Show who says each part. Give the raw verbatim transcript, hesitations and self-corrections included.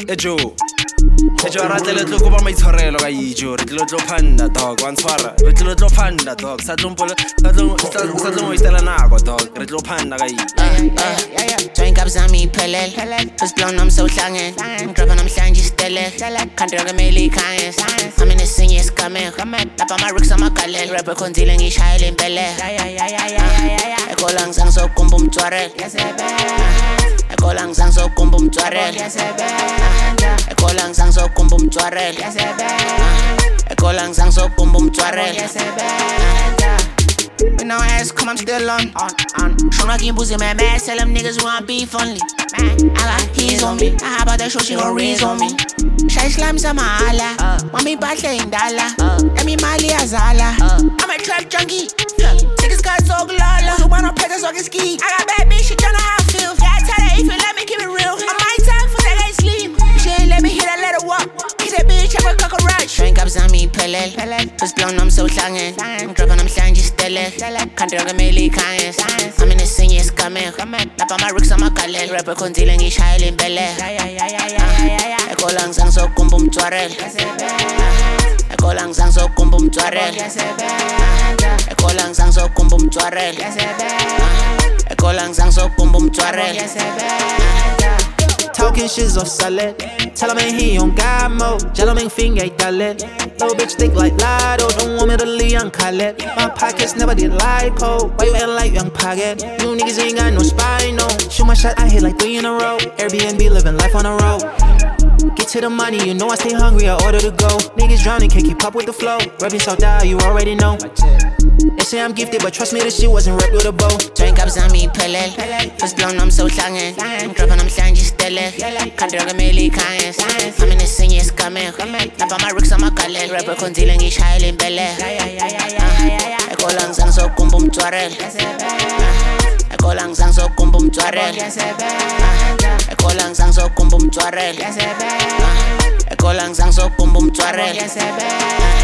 Speaker 1: Ejo Ejo rata le tlo go ba maitshwarelo ka ijo re tlo tlo phanda dog one swara re tlo tlo phanda dog sa tlompole sa tlo sa tlo mo istela nako dog re tlo phanda ka ijo
Speaker 2: Drink up on me pelel First blown I'm so hlangen Drop on I'm hlangen stelle Can't drink a melee kind I'm in the senior scamming Lap on my ricks on my kalel Rapper konzile ngishayela impele Eko lang sang so kumbum twarel Eko lang sang so kumbum twarel Eko lang sang so kumbum twarel Eko lang sang so kumbum twarel But now ass come, I'm still on. on, on. Shona keep pussy, man, mad. Tell them niggas want beef only. Man, I got he's on me. I about that show, she gon' raise on me. Shy slams on my ala. Mommy battle in dollar. Let me Mali Azala. I'm a trap junkie. Niggas got so glala. Who wanna pay the socket ski? I got bad bitch, she don't know how I feel. Yeah, I tell her if you let me keep it real. On my time for that ain't sleep. She ain't let me hit that, let her walk. Kiss that bitch, I'm a cockroach. Drink up on me, pelel. First blown, I'm so hlangen. I'm dropping, I'm hlangen stelle. Can't drink a melee kind. I'm in the senior scamming. Lap on my ricks on my kalel. Rapper konzile ngishayela impele. Eko lang sang so kumbum twarel. Eko lang sang so kumbum twarel. Eko lang sang so kumbum twarel. Eko lang sang so kumbum twarel.
Speaker 3: Talking shit off salad. Tell him he on God mode. Jello make finger talent. Little bitch thick like Lotto. Don't want me to leave young Khaled. My pockets never did lipo. Why you acting like young pocket? You niggas ain't got no spine, no. Shoot my shot, I hit like three in a row. Airbnb living life on the road. Get to the money, you know I stay hungry, I order to go. Niggas drowning, can't keep up with the flow. Rapping so down, you already know. They say I'm gifted, but trust me, this shit wasn't wrapped with a bow.
Speaker 2: Drink up on me, pelel. First blown, I'm so hlangen. I'm dropping, I'm hlangen stelle. Can't drink a melee kind. I'm in the senior scamming. Lap on my ricks on my kalel. Rapper konzile ngishayela impele. Eko lang sang so kumbum twarel. Eko lang sang so kumbum twarel. Eko lang sang so kumbum twarel. Eko lang sang so kumbum twarel.